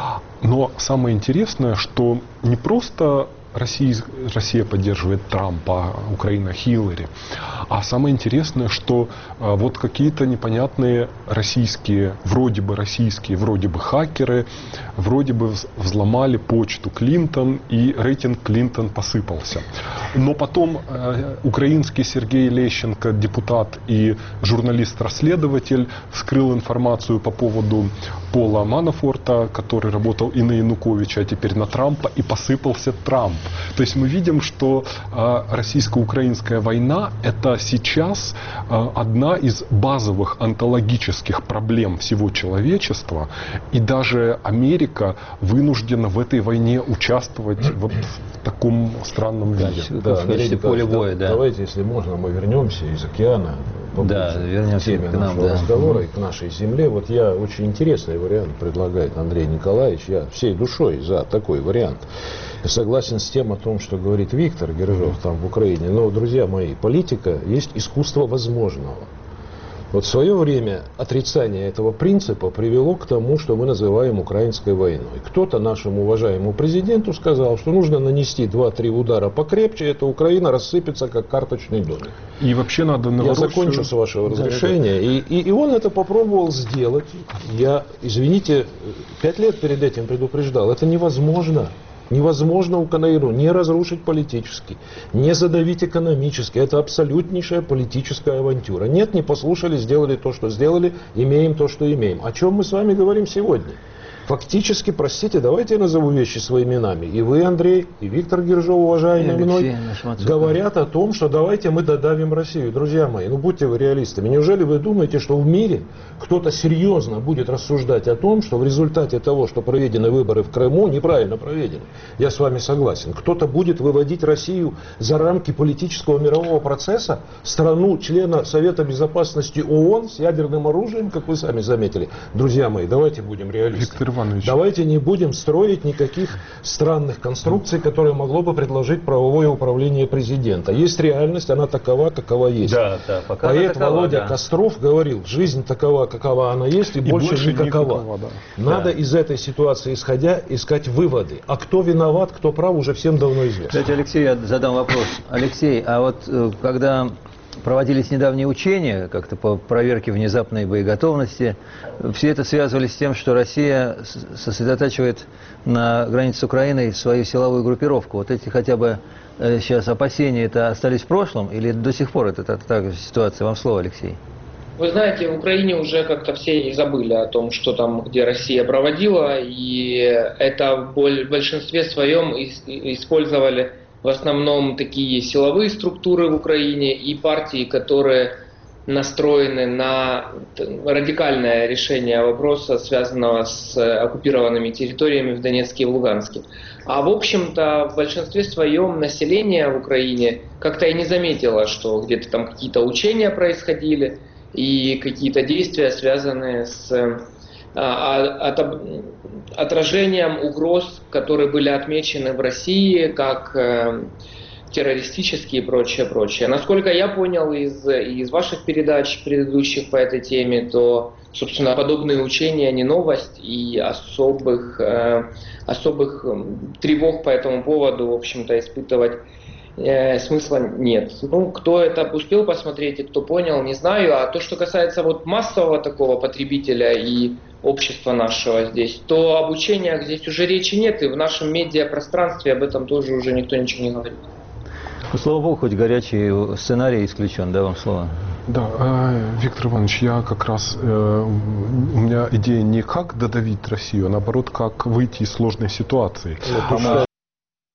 Но самое интересное, что не просто Россия, Россия поддерживает Трампа, Украина Хиллари. А самое интересное, что а, вот какие-то непонятные российские, вроде бы российские, вроде бы хакеры, вроде бы взломали почту Клинтон, и рейтинг Клинтон посыпался. Но потом а, украинский Сергей Лещенко, депутат и журналист-расследователь, вскрыл информацию по поводу Пола Манафорта, который работал и на Януковича, а теперь на Трампа, и посыпался Трамп. То есть мы видим, что э, российско-украинская война – это сейчас э, одна из базовых онтологических проблем всего человечества, и даже Америка вынуждена в этой войне участвовать вот в таком странном виде. Да, Америка, поле боя, да. Давайте, если можно, мы вернемся из океана да, вернемся к теме к нам, нашего да. разговора и к нашей земле. Вот я очень интересный вариант предлагает Андрей Николаевич. Я всей душой за такой вариант. Я согласен с тем о том, что говорит Виктор Гержов там в Украине. Но, друзья мои, политика есть искусство возможного. Вот в свое время отрицание этого принципа привело к тому, что мы называем украинской войной. Кто-то нашему уважаемому президенту сказал, что нужно нанести два-три удара покрепче, эта Украина рассыпется, как карточный домик. И вообще надо на Я закончу с вашего разрешения. И, и, и он это попробовал сделать. Я, извините, пять лет перед этим предупреждал. Это невозможно. Невозможно Украину не разрушить политически, не задавить экономически. Это абсолютнейшая политическая авантюра. Нет, не послушали, сделали то, что сделали, имеем то, что имеем. О чем мы с вами говорим сегодня? Фактически, простите, давайте я назову вещи своими именами. И вы, Андрей, и Виктор Гержов, уважаемый мной, говорят о том, что давайте мы додавим Россию. Друзья мои, ну будьте вы реалистами. Неужели вы думаете, что в мире кто-то серьезно будет рассуждать о том, что в результате того, что проведены выборы в Крыму, неправильно проведены? Я с вами согласен. Кто-то будет выводить Россию за рамки политического мирового процесса, страну члена Совета Безопасности ООН с ядерным оружием, как вы сами заметили. Друзья мои, давайте будем реалистами. Давайте не будем строить никаких странных конструкций, которые могло бы предложить правовое управление президента. Есть реальность, она такова, какова есть. Да, да, пока Поэт такова, Володя да. Костров говорил, жизнь такова, какова она есть, и, и больше, больше никакова. никакова да. Надо да. из этой ситуации, исходя, искать выводы. А кто виноват, кто прав, уже всем давно известно. Кстати, Алексей, я задам вопрос. Алексей, а вот когда проводились недавние учения, как-то по проверке внезапной боеготовности, все это связывали с тем, что Россия сосредотачивает на границе с Украиной свою силовую группировку. Вот эти хотя бы э, сейчас опасения, это остались в прошлом или до сих пор это такая ситуация? Вам слово, Алексей. Вы знаете, в Украине уже как-то все и забыли о том, что там, где Россия проводила, и это в большинстве своем использовали в основном такие силовые структуры в Украине и партии, которые настроены на радикальное решение вопроса, связанного с оккупированными территориями в Донецке и в Луганске. А в общем-то в большинстве своем население в Украине как-то и не заметило, что где-то там какие-то учения происходили и какие-то действия, связанные с отражением угроз, которые были отмечены в России как террористические и прочее, прочее. Насколько я понял из, из ваших передач предыдущих по этой теме, то, собственно, подобные учения не новость, и особых, особых тревог по этому поводу, в общем-то, испытывать Э, смысла нет. Ну, кто это успел посмотреть и кто понял, не знаю. А то, что касается вот массового такого потребителя и общества нашего здесь, то об учениях здесь уже речи нет, и в нашем медиапространстве об этом тоже уже никто ничего не говорит. Ну, слава богу, хоть горячий сценарий исключен, да, вам слово? Да, э, Виктор Иванович, я как раз, э, у меня идея не как додавить Россию, а наоборот, как выйти из сложной ситуации. А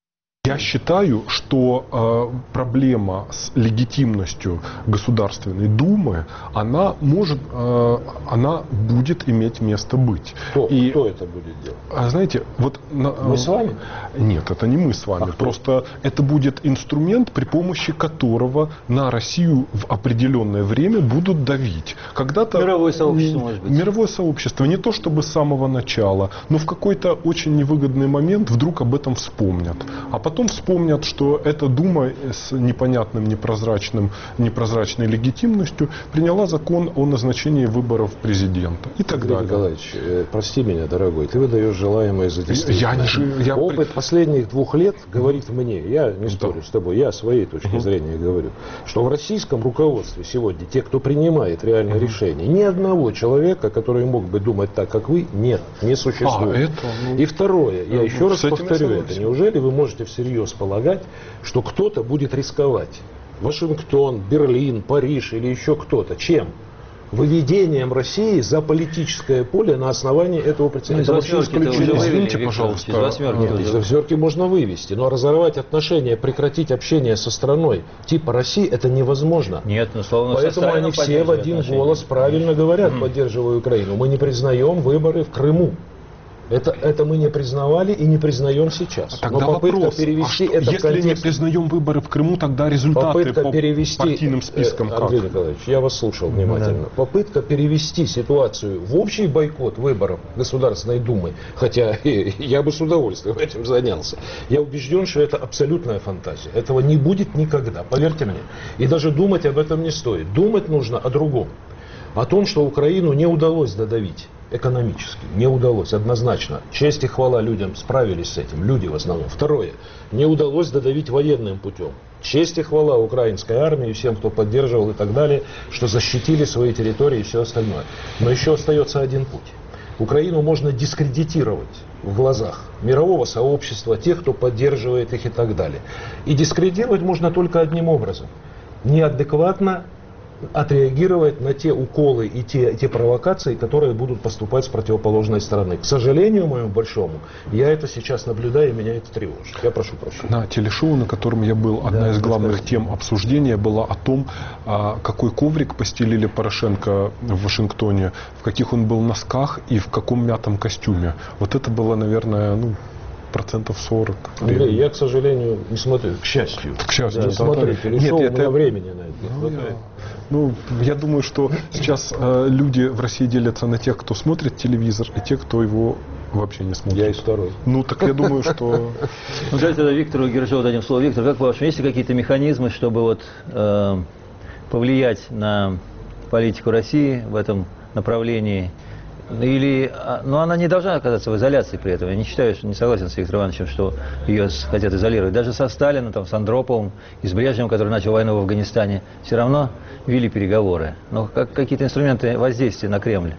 Я считаю, что э, проблема с легитимностью Государственной Думы, она может, э, она будет иметь место быть. Кто, И, кто это будет делать? а знаете, вот... на- Мы с вами? Нет, это не мы с вами. А кто? Просто это будет инструмент, при помощи которого на Россию в определенное время будут давить. Когда-то... Мировое сообщество, может быть. Мировое сообщество. Не то чтобы с самого начала, но в какой-то очень невыгодный момент вдруг об этом вспомнят. А потом вспомнят, что эта Дума с непонятным, непрозрачным, непрозрачной легитимностью приняла закон о назначении выборов президента. И так Андрей далее. Николаевич, э, прости меня, дорогой, ты выдаешь желаемое за действительное. Я не жи- я Опыт при- последних двух лет говорит мне, я не спорю с тобой, я своей точки зрения говорю, что в российском руководстве сегодня, те, кто принимает реальные решения, ни одного человека, который мог бы думать так, как вы, нет, не существует. А, это, ну, И второе, я ну, еще раз с этим я повторю это, согласен. неужели вы можете всерьез полагать, что кто-то будет рисковать? Вашингтон, Берлин, Париж или еще кто-то. Чем? Выведением России за политическое поле на основании этого прецедента. Ну, Это из вообще восьмерки-то уже исключено. вывели, Извините, Виктор, пожалуйста. из восьмерки Нет, уже. из восьмерки можно вывести, но разорвать отношения, прекратить общение со страной типа России, это невозможно. Нет, ну, словно со Поэтому Сталином они все в поддерживают один отношения. голос правильно говорят, поддерживая Украину. Мы не признаем выборы в Крыму. Это, это мы не признавали и не признаем сейчас. Тогда Но попытка вопрос, перевести а что, это в если не контекст... признаем выборы в Крыму, тогда результаты Попытка по перевести, партийным спискам э, как? Андрей Николаевич, я вас слушал внимательно. Попытка перевести ситуацию в общий бойкот выборов Государственной Думы, хотя я бы с удовольствием этим занялся, я убежден, что это абсолютная фантазия. Этого не будет никогда, поверьте мне. И даже думать об этом не стоит. Думать нужно о другом. О том, что Украину не удалось додавить. Экономически. Не удалось, однозначно. Честь и хвала людям, справились с этим. Люди в основном. Второе. Не удалось додавить военным путем. Честь и хвала украинской армии, всем, кто поддерживал и так далее, что защитили свои территории и все остальное. Но еще остается один путь. Украину можно дискредитировать в глазах мирового сообщества, тех, кто поддерживает их и так далее. И дискредитировать можно только одним образом. Неадекватно отреагировать на те уколы и те, те провокации, которые будут поступать с противоположной стороны. К сожалению, моему большому, я это сейчас наблюдаю, и меня это тревожит. Я прошу прощения. На телешоу, на котором я был, одна Да, из главных расскажите. тем обсуждения была о том, а, какой коврик постелили Порошенко в Вашингтоне, в каких он был носках и в каком мятом костюме. Вот это было, наверное, ну, процентов сорок. Андрей, я, к сожалению, не смотрю, к счастью. К счастью, не да, смотрю да. телешоу, Нет, у меня это- времени на это не Ну, хватает. я, ну, я думаю, что сейчас э, люди в России делятся на тех, кто смотрит телевизор, и тех, кто его вообще не смотрит. Я из второй. Ну, так я думаю, что... Ну, давайте тогда Виктору Гержову дадим слово. Виктор, как по-вашему, есть ли какие-то механизмы, чтобы вот, э, повлиять на политику России в этом направлении? Или, а, ну, она не должна оказаться в изоляции при этом. Я не считаю, что не согласен с Виктором Ивановичем, что ее с- хотят изолировать. Даже со Сталином, там, с Андроповым и с Брежневым, который начал войну в Афганистане, все равно вели переговоры. Но как, какие-то инструменты воздействия на Кремль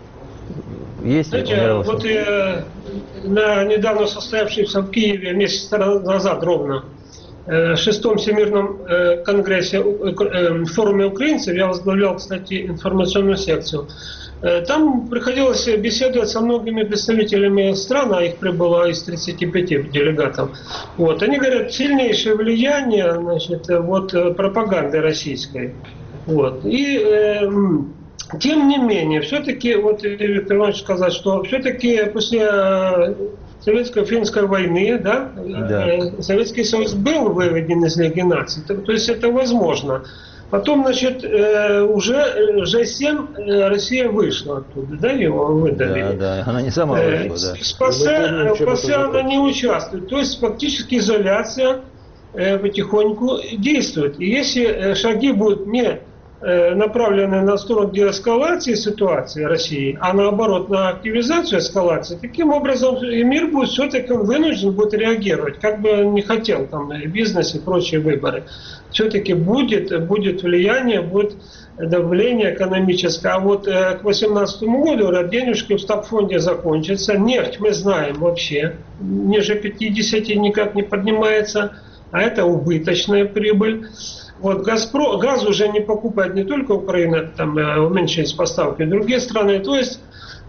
есть ли у Знаете, мирового вот сообщества? э, на недавно состоявшемся в Киеве месяц назад ровно э, шестом Всемирном э, конгрессе, э, э, форуме украинцев, я возглавлял, кстати, информационную секцию. Э, Там приходилось беседовать со многими представителями стран, а их прибыло из тридцати пяти делегатов. Вот. Они говорят, сильнейшее влияние, значит, э, вот, э, пропаганды российской. Вот. И э, м, тем не менее, все-таки, вот Виктор Иванович сказал, что все-таки после э, советско-финской войны, да, Да. э, Советский Союз был выведен из Лиги наций, то, то есть это возможно. Потом, значит, э, уже же семь э, Россия вышла оттуда, да, его выдавили. Да, да, она не сама Э, вышла, да. В ПАСЕ, Мы помним, в чем ПАСЕ это она закончилось. не участвует. То есть фактически изоляция э, потихоньку действует. И если э, шаги будут не э, направлены на сторону деэскалации ситуации России, а наоборот на активизацию эскалации, таким образом и мир будет все-таки вынужден будет реагировать, как бы он не хотел, там, и бизнес и прочие выборы. Все-таки будет, будет влияние, будет давление экономическое. А вот э, к две тысячи восемнадцатому году говорят, денежки в стабфонде закончатся. Нефть мы знаем вообще. Ниже пятидесяти никак не поднимается. А это убыточная прибыль. Вот Газпро, газ уже не покупает не только Украина, там э, уменьшились поставки, другие страны. То есть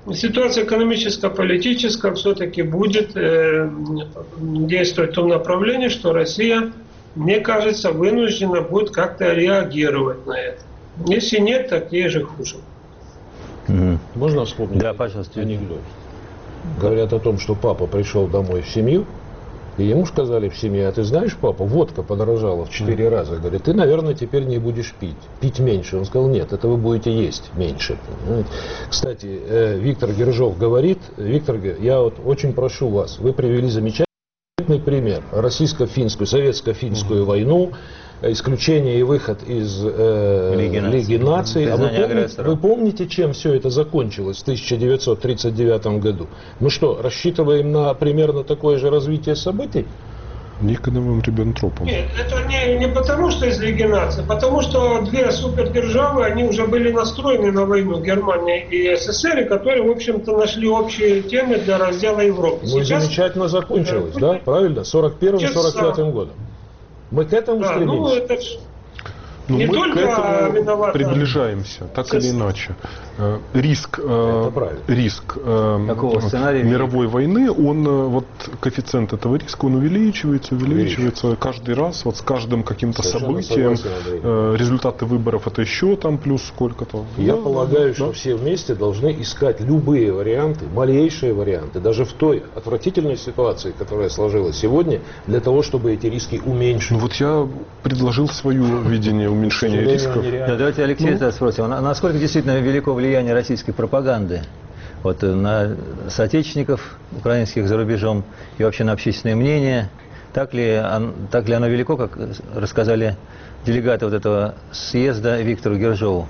ситуация экономическо-политическая все-таки будет э, действовать в том направлении, что Россия, мне кажется, вынуждена будет как-то реагировать на это. Если нет, так ей же хуже. Mm-hmm. Можно вспомнить? Да, пожалуйста. Анекдот. Говорят о том, что папа пришел домой в семью, и ему сказали в семье: а ты знаешь, папа, водка подорожала в четыре раза. Говорит, ты, наверное, теперь не будешь пить. Пить меньше. Он сказал, нет, это вы будете есть меньше. Кстати, Виктор Гержов говорит, Виктор, я вот очень прошу вас, вы привели замечательный пример. Российско-финскую, советско-финскую войну, исключение и выход из э, Лиги наций. Лиги наций. А вы помните, вы помните, чем все это закончилось в тысяча девятьсот тридцать девятом году? Мы что, рассчитываем на примерно такое же развитие событий? Никоновым Риббентропом. Нет, это не, не потому, что из Лиги наций, потому что две супердержавы, они уже были настроены на войну, Германия и СССР, которые, в общем-то, нашли общие темы для раздела Европы. Ну и замечательно закончилось, да? Правильно? сорок первым — сорок пятым годом. Мы к этому да, стремимся. Ну, это ж... Но не мы к этому виновата. приближаемся, так Сейчас. или иначе. Э, риск э, риск э, мировой войны, он, вот коэффициент этого риска, он увеличивается, увеличивается Увеличивает. каждый раз, вот с каждым каким-то Совершенно событием. Согласен, э, результаты выборов это еще там плюс сколько-то. Я да, полагаю, да. что все вместе должны искать любые варианты, малейшие варианты, даже в той отвратительной ситуации, которая сложилась сегодня, для того, чтобы эти риски уменьшить. Ну вот я предложил свое видение уменьшения рисков. Да, давайте Алексей ну, спросим, насколько действительно велико влияние российской пропаганды вот, на соотечественников украинских за рубежом и вообще на общественное мнение? Так ли, так ли оно велико, как рассказали делегаты вот этого съезда Виктору Гержову?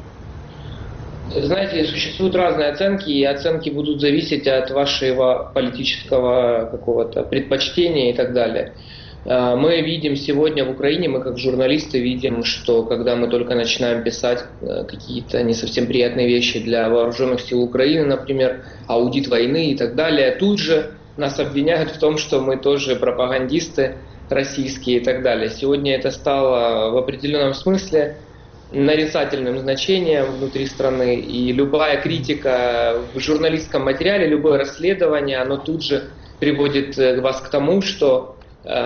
Знаете, существуют разные оценки, и оценки будут зависеть от вашего политического какого-то предпочтения и так далее. Мы видим сегодня в Украине, мы как журналисты видим, что когда мы только начинаем писать какие-то не совсем приятные вещи для вооруженных сил Украины, например, аудит войны и так далее, тут же нас обвиняют в том, что мы тоже пропагандисты российские и так далее. Сегодня это стало в определенном смысле нарицательным значением внутри страны, и любая критика в журналистском материале, любое расследование, оно тут же приводит вас к тому, что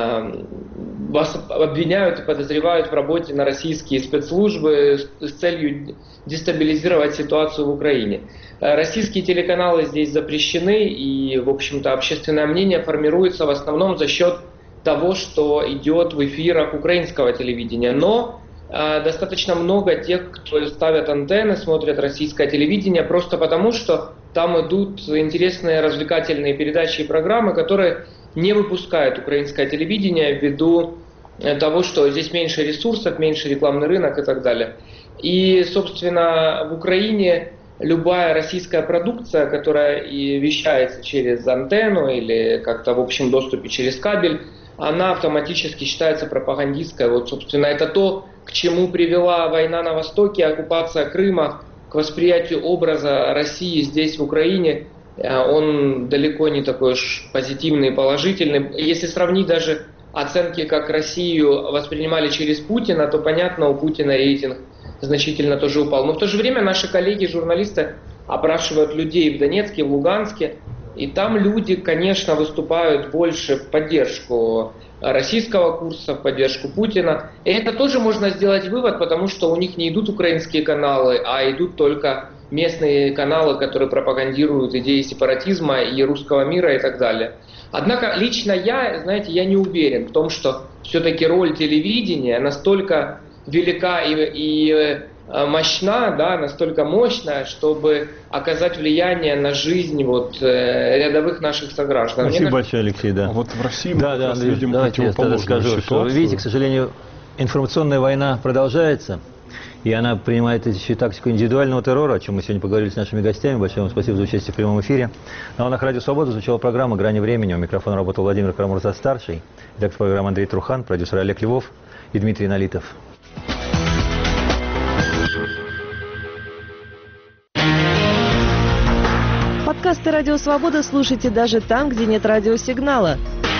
вас обвиняют и подозревают в работе на российские спецслужбы с целью дестабилизировать ситуацию в Украине. Российские телеканалы здесь запрещены, и, в общем-то, общественное мнение формируется в основном за счет того, что идет в эфирах украинского телевидения. Но э, достаточно много тех, кто ставят антенны, смотрят российское телевидение, просто потому, что там идут интересные развлекательные передачи и программы, которые не выпускает украинское телевидение ввиду того, что здесь меньше ресурсов, меньше рекламный рынок и так далее. И, собственно, в Украине любая российская продукция, которая и вещается через антенну или как-то в общем доступе через кабель, она автоматически считается пропагандистской. Вот, собственно, это то, к чему привела война на Востоке, оккупация Крыма, к восприятию образа России здесь, в Украине. Он далеко не такой уж позитивный и положительный. Если сравнить даже оценки, как Россию воспринимали через Путина, то, понятно, у Путина рейтинг значительно тоже упал. Но в то же время наши коллеги-журналисты опрашивают людей в Донецке, в Луганске, и там люди, конечно, выступают больше в поддержку российского курса, в поддержку Путина. И это тоже можно сделать вывод, потому что у них не идут украинские каналы, а идут только местные каналы, которые пропагандируют идеи сепаратизма и русского мира и так далее. Однако лично я, знаете, я не уверен в том, что все-таки роль телевидения настолько велика и, и мощна, да, настолько мощная, чтобы оказать влияние на жизнь вот, рядовых наших сограждан. Спасибо Мне большое, Алексей. Да. А вот в России да, мы да, Андрей, видим противоположную скажу, ситуацию. Что, видите, к сожалению, информационная война продолжается. И она принимает еще тактику индивидуального террора, о чем мы сегодня поговорили с нашими гостями. Большое вам спасибо за участие в прямом эфире. На волнах Радио Свобода звучала программа «Грани времени». У микрофона работал Владимир Карамурза-старший. Редактор программы Андрей Трухан, продюсер Олег Львов и Дмитрий Налитов. Подкасты «Радио Свобода» слушайте даже там, где нет радиосигнала.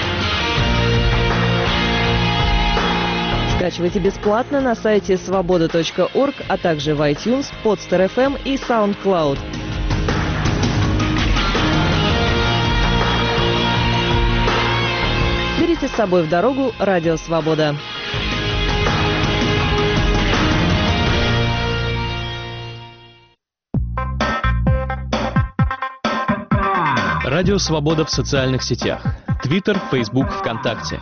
Скачивайте бесплатно на сайте свобода точка орг, а также в iTunes, Podster эф эм и SoundCloud. Берите с собой в дорогу «Радио Свобода». Радио Свобода в социальных сетях. Твиттер, Фейсбук, ВКонтакте.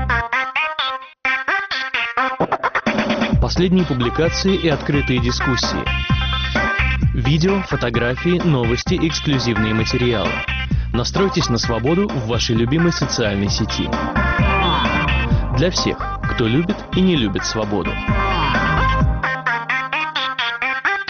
Последние публикации и открытые дискуссии. Видео, фотографии, новости, эксклюзивные материалы. Настройтесь на свободу в вашей любимой социальной сети. Для всех, кто любит и не любит свободу.